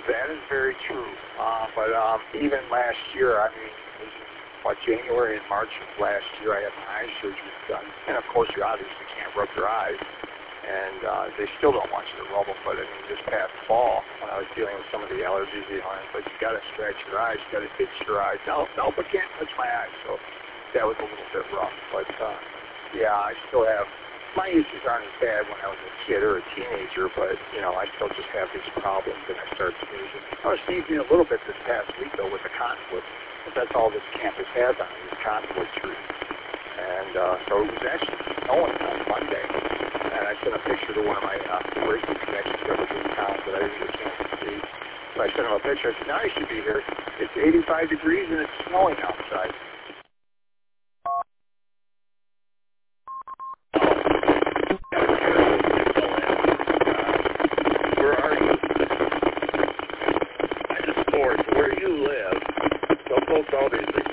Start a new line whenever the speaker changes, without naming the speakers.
That is very true. But even last year, I mean, it was in January and March of last year, I had my eye surgery done. And of course, you obviously can't rub your eyes. And they still don't want you to rub them. But I mean, this past fall, when I was dealing with some of the allergies, it's like, you got to scratch your eyes, you got to itch your eyes. No, but can't touch my eyes. So that was a little bit rough. But yeah, I still have, my issues aren't as bad when I was a kid or a teenager, but, I still just have these problems, and I start sneezing. I was sneezing a little bit this past week, though, with the cottonwood. That's all this campus has on it, is cottonwood trees. And so it was actually snowing on Monday. And I sent a picture to one of my racing connections that was in town that I didn't get a chance to see. So I sent him a picture. I said, now you should be here. It's 85 degrees, and it's snowing outside.
Where are you? I just bored. Where you live, don't folks always